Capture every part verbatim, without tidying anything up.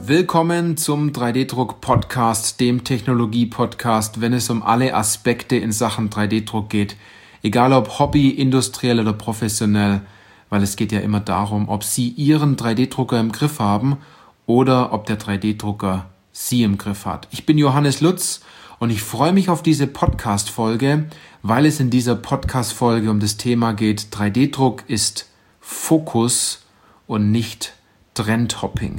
Willkommen zum drei D-Druck-Podcast, dem Technologie-Podcast, wenn es um alle Aspekte in Sachen drei D-Druck geht. Egal ob Hobby, industriell oder professionell, weil es geht ja immer darum, ob Sie Ihren drei D-Drucker im Griff haben oder ob der drei D-Drucker Sie im Griff hat. Ich bin Johannes Lutz und ich freue mich auf diese Podcast-Folge, weil es in dieser Podcast-Folge um das Thema geht, drei D-Druck ist Fokus und nicht Trendhopping.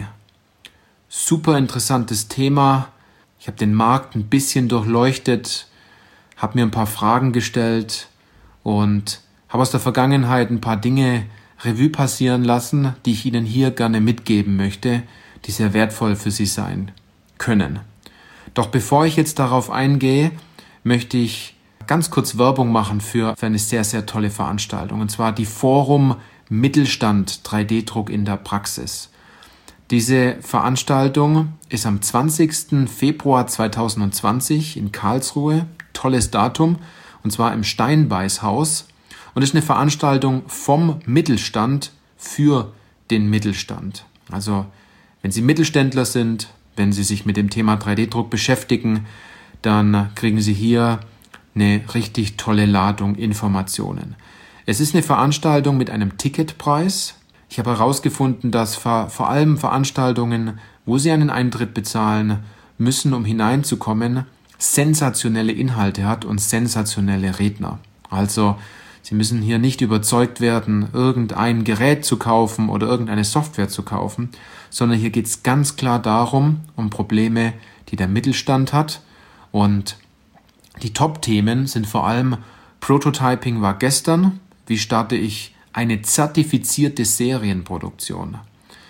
Super interessantes Thema. Ich habe den Markt ein bisschen durchleuchtet, habe mir ein paar Fragen gestellt und habe aus der Vergangenheit ein paar Dinge Revue passieren lassen, die ich Ihnen hier gerne mitgeben möchte, die sehr wertvoll für Sie sein können. Doch bevor ich jetzt darauf eingehe, möchte ich ganz kurz Werbung machen für, für eine sehr, sehr tolle Veranstaltung, und zwar die Forum Mittelstand drei D-Druck in der Praxis. Diese Veranstaltung ist am zwanzigsten Februar zweitausendzwanzig in Karlsruhe, tolles Datum, und zwar im Steinbeißhaus, und ist eine Veranstaltung vom Mittelstand für den Mittelstand. Also wenn Sie Mittelständler sind, wenn Sie sich mit dem Thema drei D-Druck beschäftigen, dann kriegen Sie hier eine richtig tolle Ladung Informationen. Es ist eine Veranstaltung mit einem Ticketpreis. Ich habe herausgefunden, dass vor allem Veranstaltungen, wo Sie einen Eintritt bezahlen müssen, um hineinzukommen, sensationelle Inhalte hat und sensationelle Redner. Also Sie müssen hier nicht überzeugt werden, irgendein Gerät zu kaufen oder irgendeine Software zu kaufen, sondern hier geht es ganz klar darum, um Probleme, die der Mittelstand hat. Und die Top-Themen sind vor allem Prototyping war gestern, wie starte ich eine zertifizierte Serienproduktion.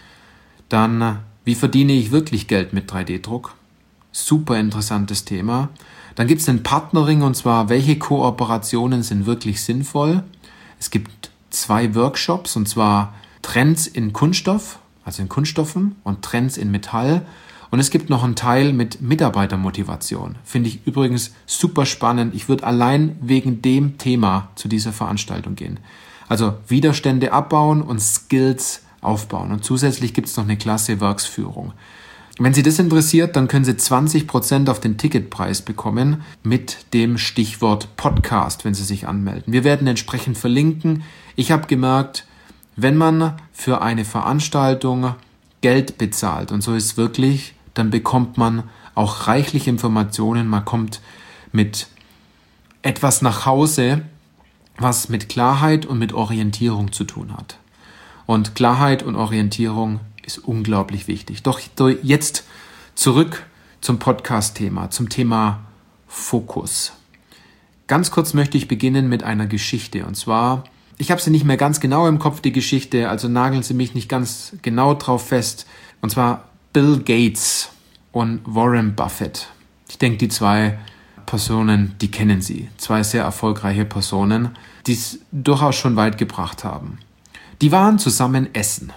Dann, wie verdiene ich wirklich Geld mit drei D-Druck? Super interessantes Thema. Dann gibt es einen Partnering, und zwar, welche Kooperationen sind wirklich sinnvoll? Es gibt zwei Workshops, und zwar Trends in Kunststoff, also in Kunststoffen, und Trends in Metall. Und es gibt noch einen Teil mit Mitarbeitermotivation. Finde ich übrigens super spannend. Ich würde allein wegen dem Thema zu dieser Veranstaltung gehen. Also Widerstände abbauen und Skills aufbauen. Und zusätzlich gibt es noch eine Klasse Werksführung. Wenn Sie das interessiert, dann können Sie zwanzig Prozent auf den Ticketpreis bekommen mit dem Stichwort Podcast, wenn Sie sich anmelden. Wir werden entsprechend verlinken. Ich habe gemerkt, wenn man für eine Veranstaltung Geld bezahlt, und so ist es wirklich, dann bekommt man auch reichlich Informationen. Man kommt mit etwas nach Hause, was mit Klarheit und mit Orientierung zu tun hat. Und Klarheit und Orientierung ist unglaublich wichtig. Doch jetzt zurück zum Podcast-Thema, zum Thema Fokus. Ganz kurz möchte ich beginnen mit einer Geschichte. Und zwar, ich habe sie nicht mehr ganz genau im Kopf, die Geschichte, also nageln Sie mich nicht ganz genau drauf fest. Und zwar Bill Gates und Warren Buffett. Ich denke, die zwei Personen, die kennen Sie. Zwei sehr erfolgreiche Personen, die es durchaus schon weit gebracht haben. Die waren zusammen essen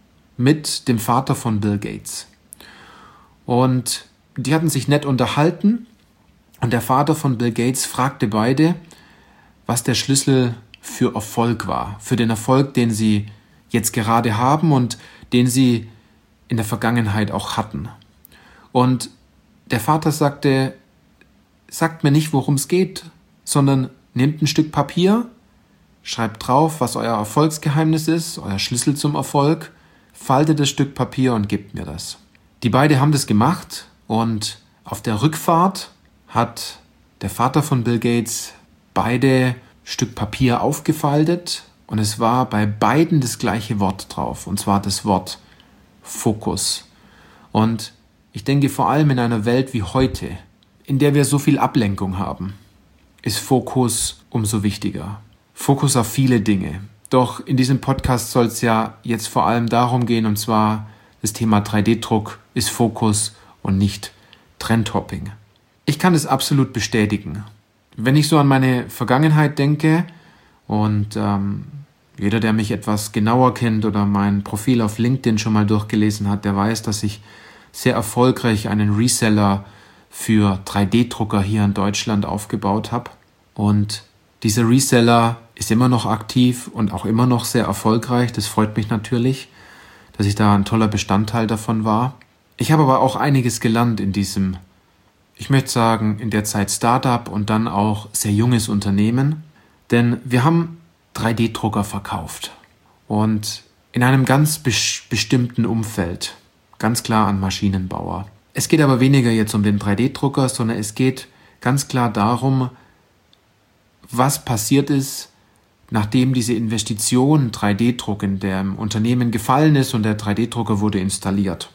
mit dem Vater von Bill Gates. Und die hatten sich nett unterhalten. Und der Vater von Bill Gates fragte beide, was der Schlüssel für Erfolg war. Für den Erfolg, den sie jetzt gerade haben und den sie in der Vergangenheit auch hatten. Und der Vater sagte, sagt mir nicht, worum es geht, sondern nehmt ein Stück Papier, schreibt drauf, was euer Erfolgsgeheimnis ist, euer Schlüssel zum Erfolg, faltet das Stück Papier und gebt mir das. Die beiden haben das gemacht, und auf der Rückfahrt hat der Vater von Bill Gates beide Stück Papier aufgefaltet, und es war bei beiden das gleiche Wort drauf, und zwar das Wort Fokus. Und ich denke, vor allem in einer Welt wie heute, in der wir so viel Ablenkung haben, ist Fokus umso wichtiger. Fokus auf viele Dinge. Doch in diesem Podcast soll es ja jetzt vor allem darum gehen, und zwar das Thema drei D-Druck ist Fokus und nicht Trendhopping. Ich kann es absolut bestätigen. Wenn ich so an meine Vergangenheit denke, und ähm, jeder, der mich etwas genauer kennt oder mein Profil auf LinkedIn schon mal durchgelesen hat, der weiß, dass ich sehr erfolgreich einen Reseller für drei D-Drucker hier in Deutschland aufgebaut habe. Und dieser Reseller ist immer noch aktiv und auch immer noch sehr erfolgreich. Das freut mich natürlich, dass ich da ein toller Bestandteil davon war. Ich habe aber auch einiges gelernt in diesem, ich möchte sagen, in der Zeit Startup und dann auch sehr junges Unternehmen. Denn wir haben drei D Drucker verkauft und in einem ganz bestimmten Umfeld, ganz klar an Maschinenbauer. Es geht aber weniger jetzt um den drei D Drucker, sondern es geht ganz klar darum, was passiert ist, nachdem diese Investition drei D Druck in dem Unternehmen gefallen ist und der drei D Drucker wurde installiert.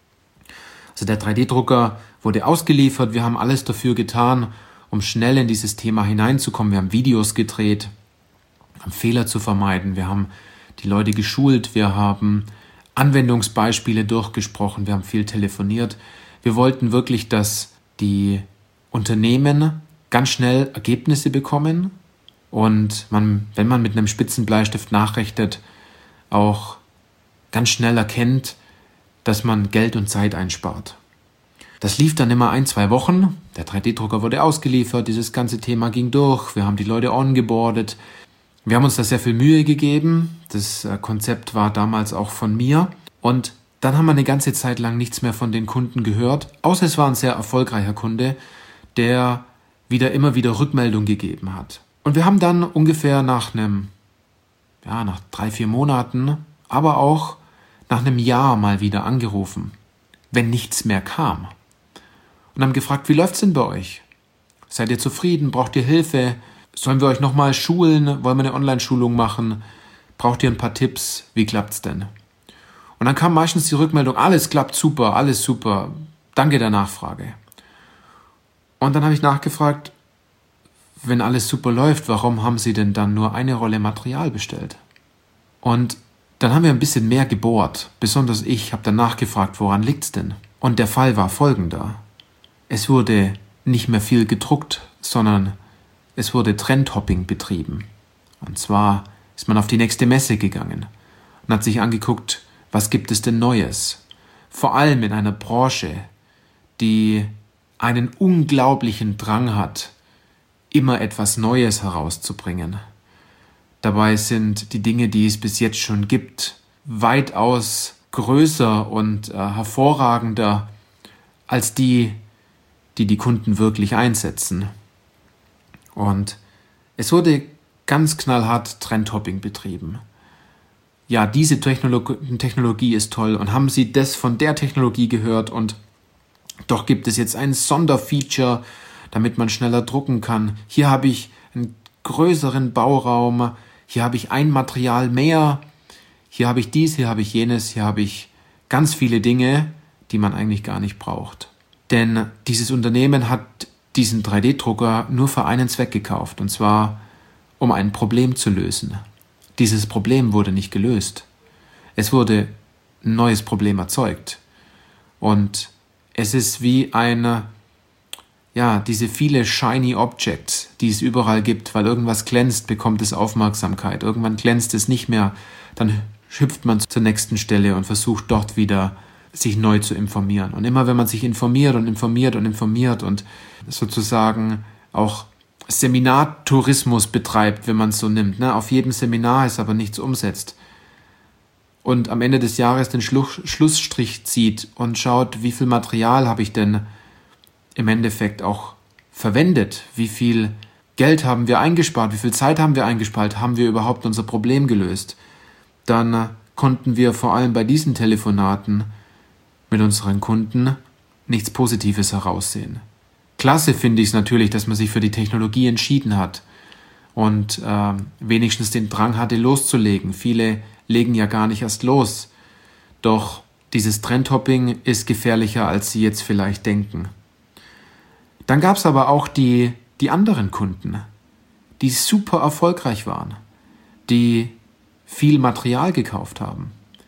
Also der drei D Drucker wurde ausgeliefert, wir haben alles dafür getan, um schnell in dieses Thema hineinzukommen. Wir haben Videos gedreht, um Fehler zu vermeiden, wir haben die Leute geschult, wir haben Anwendungsbeispiele durchgesprochen, wir haben viel telefoniert. Wir wollten wirklich, dass die Unternehmen ganz schnell Ergebnisse bekommen und man, wenn man mit einem spitzen Bleistift nachrechnet, auch ganz schnell erkennt, dass man Geld und Zeit einspart. Das lief dann immer ein, zwei Wochen. Der drei D Drucker wurde ausgeliefert, dieses ganze Thema ging durch, wir haben die Leute ongeboardet. Wir haben uns da sehr viel Mühe gegeben. Das Konzept war damals auch von mir. Und dann haben wir eine ganze Zeit lang nichts mehr von den Kunden gehört. Außer es war ein sehr erfolgreicher Kunde, der wieder immer wieder Rückmeldung gegeben hat. Und wir haben dann ungefähr nach einem, ja, nach drei, vier Monaten, aber auch nach einem Jahr mal wieder angerufen, wenn nichts mehr kam. Und haben gefragt, wie läuft's denn bei euch? Seid ihr zufrieden? Braucht ihr Hilfe? Sollen wir euch nochmal schulen? Wollen wir eine Online-Schulung machen? Braucht ihr ein paar Tipps? Wie klappt's denn? Und dann kam meistens die Rückmeldung, alles klappt super, alles super, danke der Nachfrage. Und dann habe ich nachgefragt, wenn alles super läuft, warum haben Sie denn dann nur eine Rolle Material bestellt? Und dann haben wir ein bisschen mehr gebohrt, besonders ich habe dann nachgefragt, woran liegt's denn? Und der Fall war folgender. Es wurde nicht mehr viel gedruckt, sondern es wurde Trendhopping betrieben. Und zwar ist man auf die nächste Messe gegangen und hat sich angeguckt, was gibt es denn Neues? Vor allem in einer Branche, die einen unglaublichen Drang hat, immer etwas Neues herauszubringen. Dabei sind die Dinge, die es bis jetzt schon gibt, weitaus größer und äh, hervorragender als die, die die Kunden wirklich einsetzen. Und es wurde ganz knallhart Trendhopping betrieben. Ja, diese Technolog- Technologie ist toll und haben Sie das von der Technologie gehört und doch gibt es jetzt ein Sonderfeature, damit man schneller drucken kann. Hier habe ich einen größeren Bauraum, hier habe ich ein Material mehr, hier habe ich dies, hier habe ich jenes, hier habe ich ganz viele Dinge, die man eigentlich gar nicht braucht. Denn dieses Unternehmen hat diesen drei D Drucker nur für einen Zweck gekauft, und zwar um ein Problem zu lösen. Dieses Problem wurde nicht gelöst. Es wurde ein neues Problem erzeugt. Und es ist wie eine, ja, diese viele shiny Objects, die es überall gibt, weil irgendwas glänzt, bekommt es Aufmerksamkeit. Irgendwann glänzt es nicht mehr, dann hüpft man zur nächsten Stelle und versucht dort wieder sich neu zu informieren. Und immer wenn man sich informiert und informiert und informiert und sozusagen auch Seminartourismus betreibt, wenn man es so nimmt, ne? Auf jedem Seminar ist aber nichts umsetzt. Und am Ende des Jahres den Schluss, Schlussstrich zieht und schaut, wie viel Material habe ich denn im Endeffekt auch verwendet? Wie viel Geld haben wir eingespart? Wie viel Zeit haben wir eingespart? Haben wir überhaupt unser Problem gelöst? Dann konnten wir vor allem bei diesen Telefonaten mit unseren Kunden nichts Positives heraussehen. Klasse finde ich es natürlich, dass man sich für die Technologie entschieden hat und äh, wenigstens den Drang hatte, loszulegen. Viele legen ja gar nicht erst los. Doch dieses Trendhopping ist gefährlicher, als Sie jetzt vielleicht denken. Dann gab es aber auch die, die anderen Kunden, die super erfolgreich waren, die viel Material gekauft haben,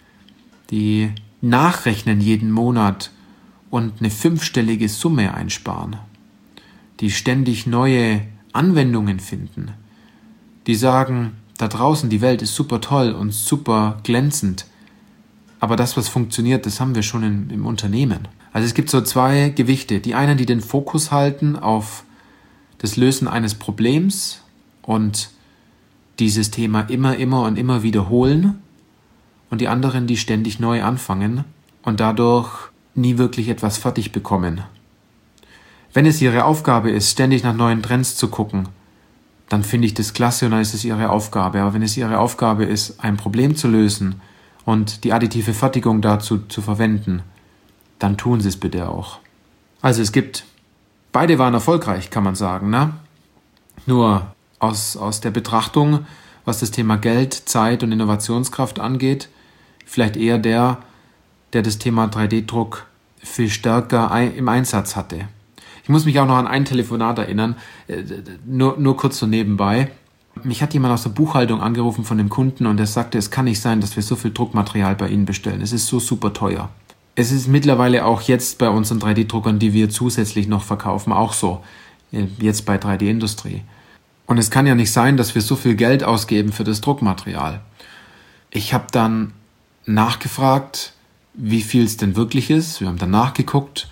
die nachrechnen jeden Monat und eine fünfstellige Summe einsparen, die ständig neue Anwendungen finden, die sagen, da draußen die Welt ist super toll und super glänzend, aber das, was funktioniert, das haben wir schon in, im Unternehmen. Also es gibt so zwei Gewichte, die einen, die den Fokus halten auf das Lösen eines Problems und dieses Thema immer, immer und immer wiederholen, und die anderen, die ständig neu anfangen und dadurch nie wirklich etwas fertig bekommen. Wenn es ihre Aufgabe ist, ständig nach neuen Trends zu gucken, dann finde ich das klasse und dann ist es ihre Aufgabe. Aber wenn es ihre Aufgabe ist, ein Problem zu lösen und die additive Fertigung dazu zu verwenden, dann tun sie es bitte auch. Also es gibt, beide waren erfolgreich, kann man sagen, ne? Nur aus, aus der Betrachtung, was das Thema Geld, Zeit und Innovationskraft angeht, vielleicht eher der, der das Thema drei D Druck viel stärker im Einsatz hatte. Ich muss mich auch noch an ein Telefonat erinnern, nur, nur kurz so nebenbei. Mich hat jemand aus der Buchhaltung angerufen von dem Kunden und der sagte, es kann nicht sein, dass wir so viel Druckmaterial bei Ihnen bestellen. Es ist so super teuer. Es ist mittlerweile auch jetzt bei unseren drei D Druckern, die wir zusätzlich noch verkaufen, auch so. Jetzt bei drei D Industrie. Und es kann ja nicht sein, dass wir so viel Geld ausgeben für das Druckmaterial. Ich habe dann nachgefragt, wie viel es denn wirklich ist. Wir haben dann nachgeguckt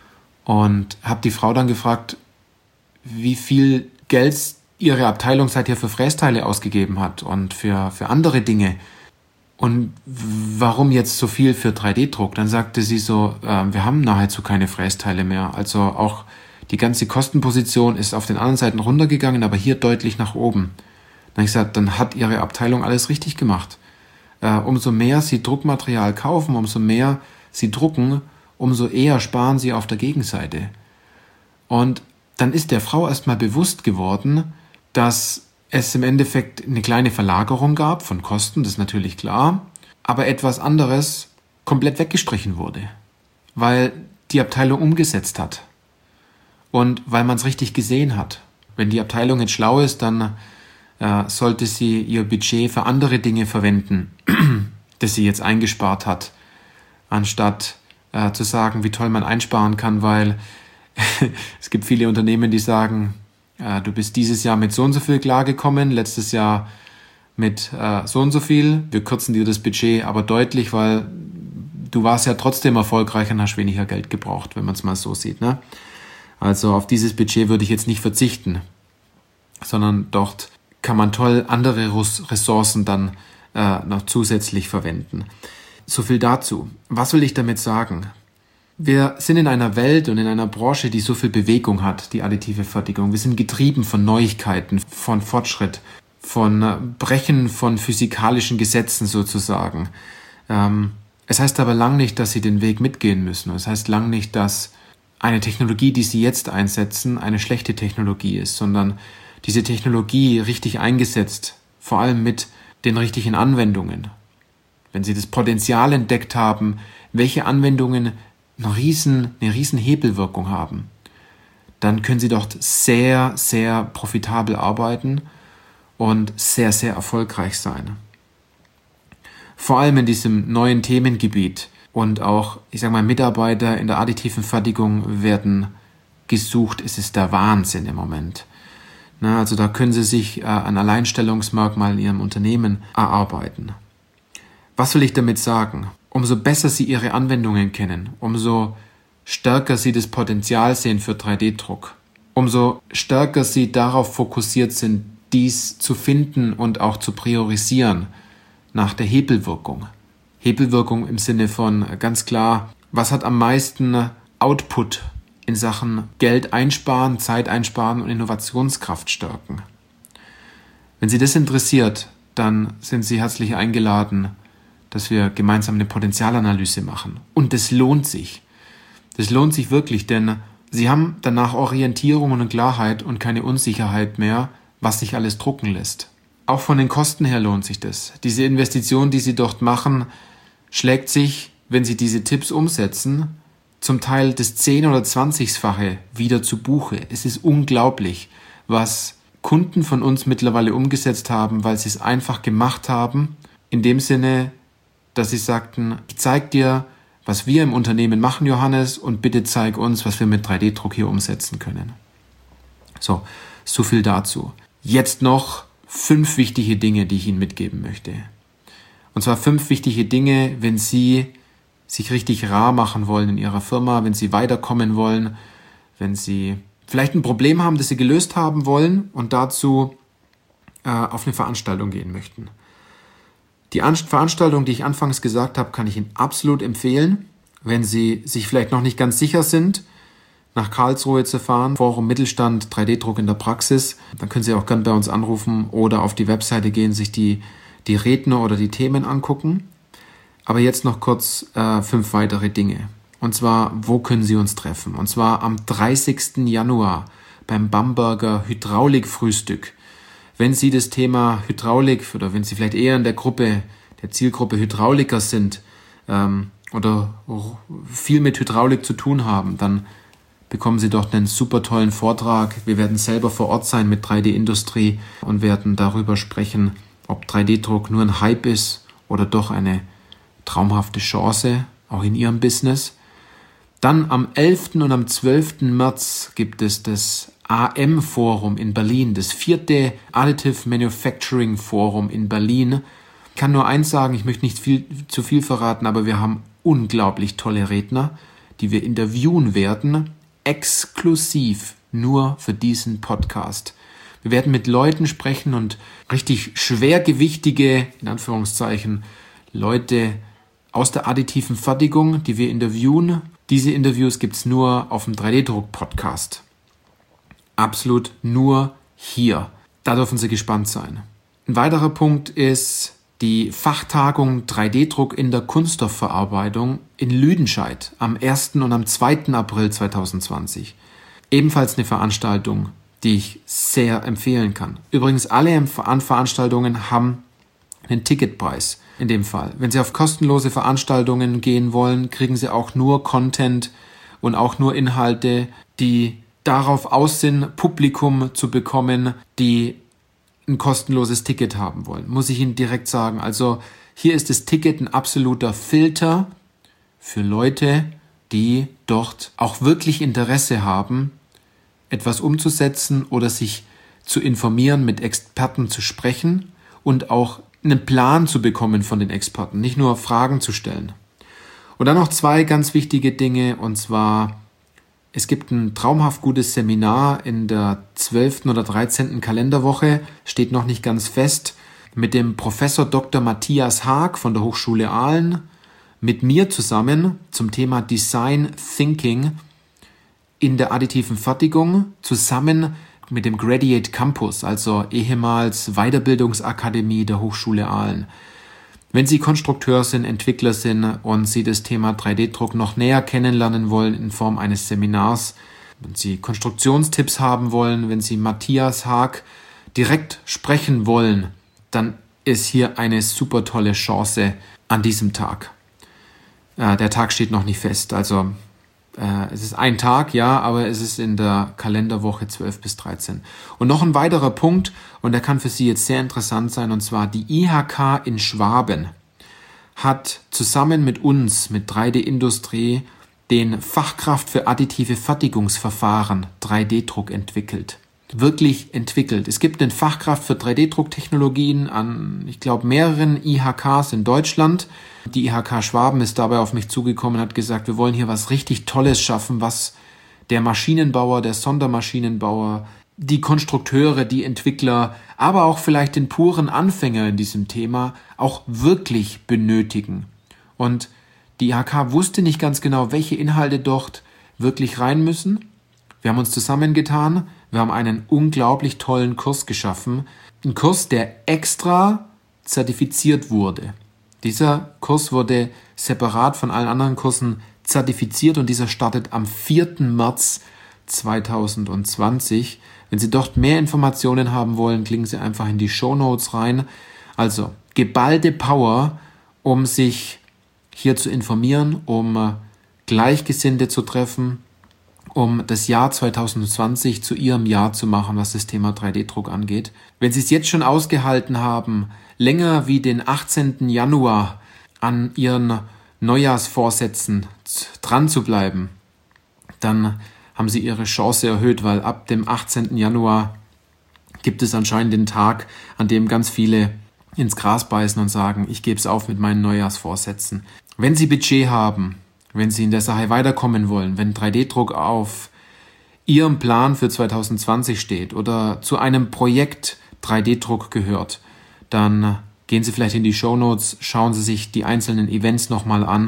und habe die Frau dann gefragt, wie viel Geld ihre Abteilung seither für Frästeile ausgegeben hat und für, für andere Dinge. Und warum jetzt so viel für drei D Druck? Dann sagte sie so, äh, wir haben nahezu keine Frästeile mehr. Also auch die ganze Kostenposition ist auf den anderen Seiten runtergegangen, aber hier deutlich nach oben. Dann habe ich gesagt, dann hat ihre Abteilung alles richtig gemacht. Äh, umso mehr sie Druckmaterial kaufen, umso mehr sie drucken, umso eher sparen sie auf der Gegenseite. Und dann ist der Frau erstmal bewusst geworden, dass es im Endeffekt eine kleine Verlagerung gab von Kosten, das ist natürlich klar, aber etwas anderes komplett weggestrichen wurde, weil die Abteilung umgesetzt hat und weil man es richtig gesehen hat. Wenn die Abteilung jetzt schlau ist, dann äh, sollte sie ihr Budget für andere Dinge verwenden, das sie jetzt eingespart hat, anstatt äh, zu sagen, wie toll man einsparen kann, weil es gibt viele Unternehmen, die sagen, äh, du bist dieses Jahr mit so und so viel klargekommen, letztes Jahr mit äh, so und so viel, wir kürzen dir das Budget aber deutlich, weil du warst ja trotzdem erfolgreich und hast weniger Geld gebraucht, wenn man es mal so sieht, ne? Also auf dieses Budget würde ich jetzt nicht verzichten, sondern dort kann man toll andere Ressourcen dann äh, noch zusätzlich verwenden. So viel dazu. Was will ich damit sagen? Wir sind in einer Welt und in einer Branche, die so viel Bewegung hat, die additive Fertigung. Wir sind getrieben von Neuigkeiten, von Fortschritt, von Brechen von physikalischen Gesetzen sozusagen. Ähm, es heißt aber lang nicht, dass sie den Weg mitgehen müssen. Es heißt lang nicht, dass eine Technologie, die sie jetzt einsetzen, eine schlechte Technologie ist, sondern diese Technologie richtig eingesetzt, vor allem mit den richtigen Anwendungen. Wenn sie das Potenzial entdeckt haben, welche Anwendungen eine riesen, eine riesen Hebelwirkung haben, dann können sie dort sehr, sehr profitabel arbeiten und sehr, sehr erfolgreich sein. Vor allem in diesem neuen Themengebiet und auch, ich sage mal, Mitarbeiter in der additiven Fertigung werden gesucht. Es ist der Wahnsinn im Moment. Na, also da können sie sich äh, ein Alleinstellungsmerkmal in ihrem Unternehmen erarbeiten. Was will ich damit sagen? Umso besser sie ihre Anwendungen kennen, umso stärker sie das Potenzial sehen für drei D Druck, umso stärker sie darauf fokussiert sind, dies zu finden und auch zu priorisieren nach der Hebelwirkung. Hebelwirkung im Sinne von ganz klar, was hat am meisten Output in Sachen Geld einsparen, Zeit einsparen und Innovationskraft stärken. Wenn Sie das interessiert, dann sind Sie herzlich eingeladen, dass wir gemeinsam eine Potenzialanalyse machen. Und das lohnt sich. Das lohnt sich wirklich, denn Sie haben danach Orientierung und Klarheit und keine Unsicherheit mehr, was sich alles drucken lässt. Auch von den Kosten her lohnt sich das. Diese Investition, die Sie dort machen, schlägt sich, wenn Sie diese Tipps umsetzen, zum Teil das zehn- oder zwanzigfache wieder zu Buche. Es ist unglaublich, was Kunden von uns mittlerweile umgesetzt haben, weil sie es einfach gemacht haben, in dem Sinne, dass sie sagten, ich zeig dir, was wir im Unternehmen machen, Johannes, und bitte zeig uns, was wir mit drei D Druck hier umsetzen können. So, so viel dazu. Jetzt noch fünf wichtige Dinge, die ich Ihnen mitgeben möchte. Und zwar fünf wichtige Dinge, wenn Sie sich richtig rar machen wollen in Ihrer Firma, wenn Sie weiterkommen wollen, wenn Sie vielleicht ein Problem haben, das Sie gelöst haben wollen und dazu äh, auf eine Veranstaltung gehen möchten. Die An- Veranstaltung, die ich anfangs gesagt habe, kann ich Ihnen absolut empfehlen. Wenn Sie sich vielleicht noch nicht ganz sicher sind, nach Karlsruhe zu fahren, Forum Mittelstand drei D Druck in der Praxis, dann können Sie auch gerne bei uns anrufen oder auf die Webseite gehen, sich die, die Redner oder die Themen angucken. Aber jetzt noch kurz äh, fünf weitere Dinge. Und zwar, wo können Sie uns treffen? Und zwar am dreißigsten Januar beim Bamberger Hydraulikfrühstück. Wenn Sie das Thema Hydraulik oder wenn Sie vielleicht eher in der Gruppe, der Zielgruppe Hydrauliker sind ähm, oder viel mit Hydraulik zu tun haben, dann bekommen Sie dort einen super tollen Vortrag. Wir werden selber vor Ort sein mit drei D Industrie und werden darüber sprechen, ob drei D Druck nur ein Hype ist oder doch eine traumhafte Chance, auch in Ihrem Business. Dann am elften und am zwölften März gibt es das A M-Forum in Berlin, das vierte Additive Manufacturing Forum in Berlin. Ich kann nur eins sagen, ich möchte nicht viel, zu viel verraten, aber wir haben unglaublich tolle Redner, die wir interviewen werden, exklusiv nur für diesen Podcast. Wir werden mit Leuten sprechen und richtig schwergewichtige, in Anführungszeichen, Leute aus der additiven Fertigung, die wir interviewen. Diese Interviews gibt es nur auf dem drei D Druck Podcast. Absolut nur hier. Da dürfen Sie gespannt sein. Ein weiterer Punkt ist die Fachtagung drei D Druck in der Kunststoffverarbeitung in Lüdenscheid am ersten und am zweiten April zweitausendzwanzig. Ebenfalls eine Veranstaltung, die ich sehr empfehlen kann. Übrigens, alle Veranstaltungen haben einen Ticketpreis in dem Fall. Wenn Sie auf kostenlose Veranstaltungen gehen wollen, kriegen Sie auch nur Content und auch nur Inhalte, die darauf aus sind, Publikum zu bekommen, die ein kostenloses Ticket haben wollen. Muss ich Ihnen direkt sagen. Also hier ist das Ticket ein absoluter Filter für Leute, die dort auch wirklich Interesse haben, etwas umzusetzen oder sich zu informieren, mit Experten zu sprechen und auch einen Plan zu bekommen von den Experten, nicht nur Fragen zu stellen. Und dann noch zwei ganz wichtige Dinge, und zwar, es gibt ein traumhaft gutes Seminar in der zwölften oder dreizehnten Kalenderwoche, steht noch nicht ganz fest, mit dem Professor Doktor Matthias Haag von der Hochschule Aalen, mit mir zusammen zum Thema Design Thinking in der additiven Fertigung, zusammen mit dem Gradiate Campus, also ehemals Weiterbildungsakademie der Hochschule Aalen. Wenn Sie Konstrukteur sind, Entwickler sind und Sie das Thema drei D Druck noch näher kennenlernen wollen in Form eines Seminars, wenn Sie Konstruktionstipps haben wollen, wenn Sie Matthias Haag direkt sprechen wollen, dann ist hier eine super tolle Chance an diesem Tag. Äh, der Tag steht noch nicht fest, also äh, es ist ein Tag, ja, aber es ist in der Kalenderwoche zwölf bis dreizehn. Und noch ein weiterer Punkt, und der kann für Sie jetzt sehr interessant sein, und zwar die I H K in Schwaben hat zusammen mit uns, mit drei D Industrie, den Fachkraft für additive Fertigungsverfahren drei D Druck entwickelt. Wirklich entwickelt. Es gibt eine Fachkraft für drei D Drucktechnologien an, ich glaube, mehreren I H Ks in Deutschland. Die I H K Schwaben ist dabei auf mich zugekommen und hat gesagt, wir wollen hier was richtig Tolles schaffen, was der Maschinenbauer, der Sondermaschinenbauer, die Konstrukteure, die Entwickler, aber auch vielleicht den puren Anfänger in diesem Thema auch wirklich benötigen. Und die I H K wusste nicht ganz genau, welche Inhalte dort wirklich rein müssen. Wir haben uns zusammengetan, wir haben einen unglaublich tollen Kurs geschaffen. Ein Kurs, der extra zertifiziert wurde. Dieser Kurs wurde separat von allen anderen Kursen zertifiziert und dieser startet am vierten März zweitausendzwanzig. Wenn Sie dort mehr Informationen haben wollen, klicken Sie einfach in die Shownotes rein. Also geballte Power, um sich hier zu informieren, um Gleichgesinnte zu treffen, um das Jahr zweitausendzwanzig zu Ihrem Jahr zu machen, was das Thema drei D Druck angeht. Wenn Sie es jetzt schon ausgehalten haben, länger wie den achtzehnten Januar an Ihren Neujahrsvorsätzen dran zu bleiben, dann haben Sie Ihre Chance erhöht, weil ab dem achtzehnten Januar gibt es anscheinend den Tag, an dem ganz viele ins Gras beißen und sagen, ich gebe es auf mit meinen Neujahrsvorsätzen. Wenn Sie Budget haben, wenn Sie in der Sache weiterkommen wollen, wenn drei D Druck auf Ihrem Plan für zweitausendzwanzig steht oder zu einem Projekt drei D Druck gehört, dann gehen Sie vielleicht in die Shownotes, schauen Sie sich die einzelnen Events nochmal an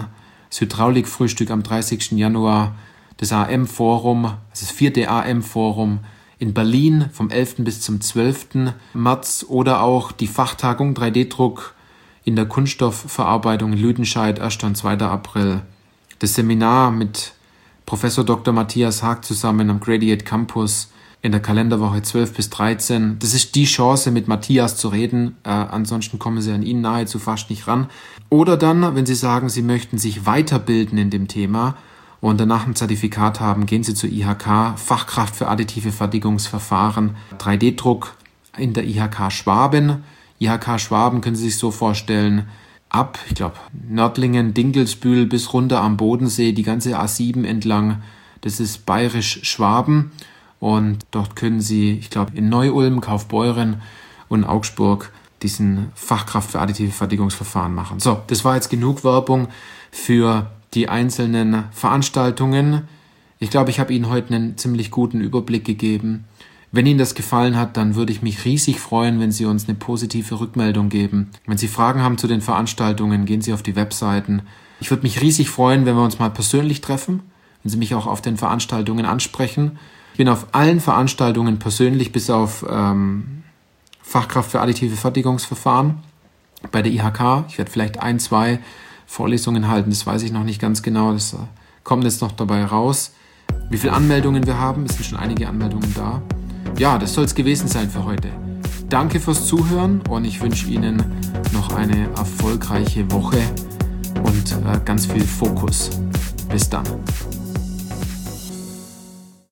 das Hydraulikfrühstück am dreißigsten Januar, das A M-Forum, also das vierte A M-Forum in Berlin vom elften bis zum zwölften März oder auch die Fachtagung drei D Druck in der Kunststoffverarbeitung in Lüdenscheid, erster und zweiter April. Das Seminar mit Professor Doktor Matthias Haag zusammen am Gradiate Campus in der Kalenderwoche zwölf bis dreizehn. Das ist die Chance, mit Matthias zu reden. Äh, ansonsten kommen Sie an ihn nahezu fast nicht ran. Oder dann, wenn Sie sagen, Sie möchten sich weiterbilden in dem Thema und danach ein Zertifikat haben, gehen Sie zur I H K, Fachkraft für additive Fertigungsverfahren, drei D Druck in der I H K Schwaben. I H K Schwaben können Sie sich so vorstellen, ab, ich glaube, Nördlingen, Dinkelsbühl bis runter am Bodensee, die ganze A sieben entlang. Das ist bayerisch-Schwaben. Und dort können Sie, ich glaube, in Neu-Ulm, Kaufbeuren und Augsburg diesen Fachkraft für additive Fertigungsverfahren machen. So, das war jetzt genug Werbung für die einzelnen Veranstaltungen. Ich glaube, ich habe Ihnen heute einen ziemlich guten Überblick gegeben. Wenn Ihnen das gefallen hat, dann würde ich mich riesig freuen, wenn Sie uns eine positive Rückmeldung geben. Wenn Sie Fragen haben zu den Veranstaltungen, gehen Sie auf die Webseiten. Ich würde mich riesig freuen, wenn wir uns mal persönlich treffen, wenn Sie mich auch auf den Veranstaltungen ansprechen. Ich bin auf allen Veranstaltungen persönlich, bis auf ähm, Fachkraft für additive Fertigungsverfahren bei der I H K. Ich werde vielleicht ein, zwei Vorlesungen halten, das weiß ich noch nicht ganz genau. Das äh, kommt jetzt noch dabei raus. Wie viele Anmeldungen wir haben, es sind schon einige Anmeldungen da. Ja, das soll es gewesen sein für heute. Danke fürs Zuhören und ich wünsche Ihnen noch eine erfolgreiche Woche und äh, ganz viel Fokus. Bis dann.